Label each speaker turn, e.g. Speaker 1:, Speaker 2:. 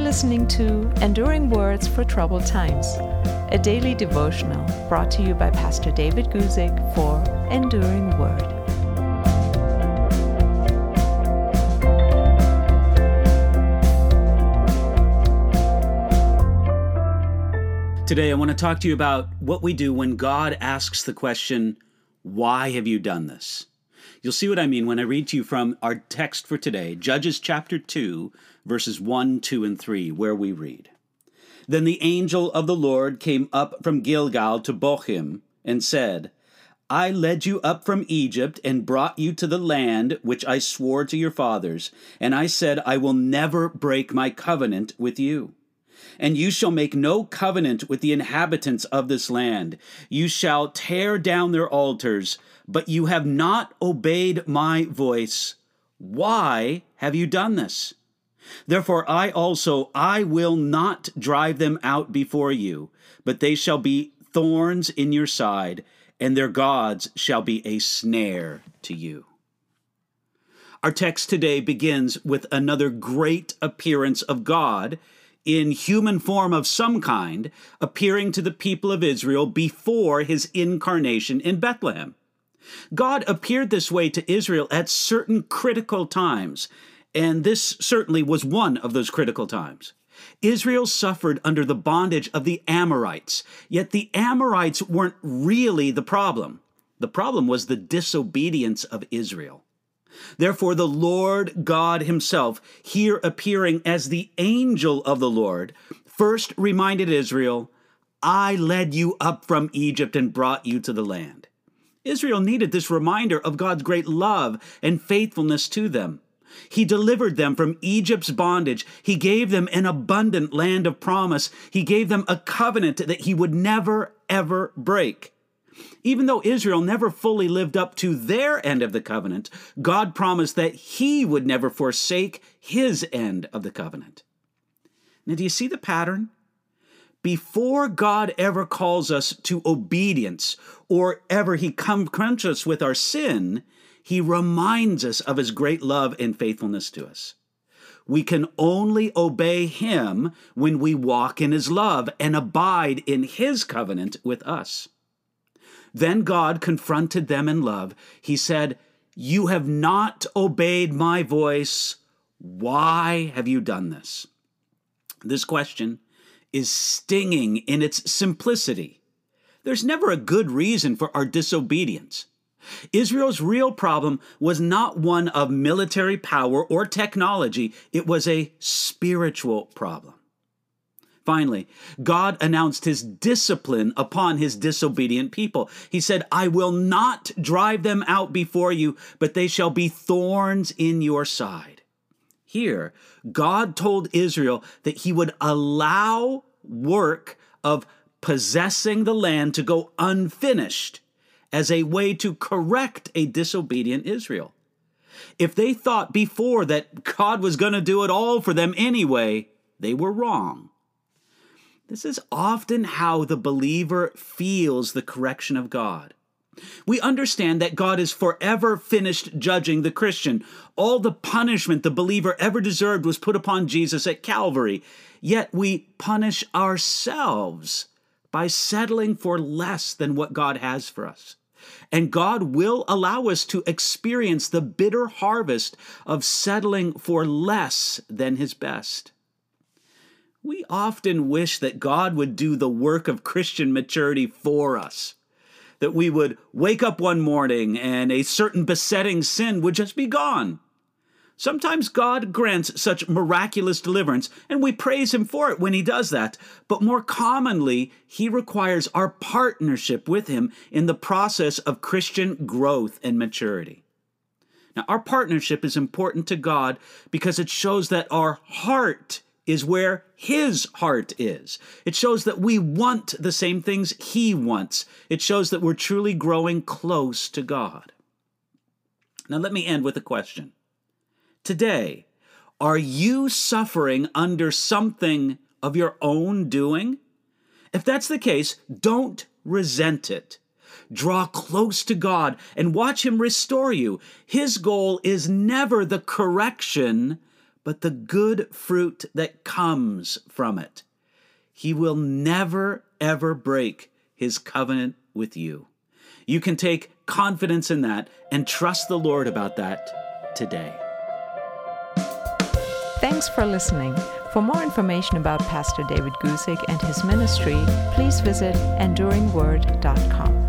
Speaker 1: listening to Enduring Words for Troubled Times, a daily devotional brought to you by Pastor David Guzik for Enduring Word.
Speaker 2: Today, I want to talk to you about what we do when God asks the question, why have you done this? You'll see what I mean when I read to you from our text for today, Judges chapter 2, verses 1, 2, and 3, where we read, Then the angel of the Lord came up from Gilgal to Bochim and said, I led you up from Egypt and brought you to the land which I swore to your fathers, and I said, I will never break my covenant with you. And you shall make no covenant with the inhabitants of this land. You shall tear down their altars, but you have not obeyed my voice. Why have you done this? Therefore I will not drive them out before you, but they shall be thorns in your side, and their gods shall be a snare to you. Our text today begins with another great appearance of God in human form of some kind, appearing to the people of Israel before his incarnation in Bethlehem. God appeared this way to Israel at certain critical times, and this certainly was one of those critical times. Israel suffered under the bondage of the Amorites, yet the Amorites weren't really the problem. The problem was the disobedience of Israel. Therefore, the Lord God himself, here appearing as the angel of the Lord, first reminded Israel, I led you up from Egypt and brought you to the land. Israel needed this reminder of God's great love and faithfulness to them. He delivered them from Egypt's bondage. He gave them an abundant land of promise. He gave them a covenant that he would never, ever break. Even though Israel never fully lived up to their end of the covenant, God promised that he would never forsake his end of the covenant. Now, do you see the pattern? Before God ever calls us to obedience or ever he confronts us with our sin, he reminds us of his great love and faithfulness to us. We can only obey him when we walk in his love and abide in his covenant with us. Then God confronted them in love. He said, You have not obeyed my voice. Why have you done this? This question is stinging in its simplicity. There's never a good reason for our disobedience. Israel's real problem was not one of military power or technology. It was a spiritual problem. Finally, God announced his discipline upon his disobedient people. He said, I will not drive them out before you, but they shall be thorns in your side. Here, God told Israel that he would allow work of possessing the land to go unfinished as a way to correct a disobedient Israel. If they thought before that God was going to do it all for them anyway, they were wrong. This is often how the believer feels the correction of God. We understand that God is forever finished judging the Christian. All the punishment the believer ever deserved was put upon Jesus at Calvary. Yet we punish ourselves by settling for less than what God has for us. And God will allow us to experience the bitter harvest of settling for less than his best. We often wish that God would do the work of Christian maturity for us, that we would wake up one morning and a certain besetting sin would just be gone. Sometimes God grants such miraculous deliverance, and we praise him for it when he does that. But more commonly, he requires our partnership with him in the process of Christian growth and maturity. Now, our partnership is important to God because it shows that our heart is where his heart is. It shows that we want the same things he wants. It shows that we're truly growing close to God. Now let me end with a question. Today, are you suffering under something of your own doing? If that's the case, don't resent it. Draw close to God and watch him restore you. His goal is never the correction, but the good fruit that comes from it. He will never, ever break his covenant with you. You can take confidence in that and trust the Lord about that today.
Speaker 1: Thanks for listening. For more information about Pastor David Guzik and his ministry, please visit enduringword.com.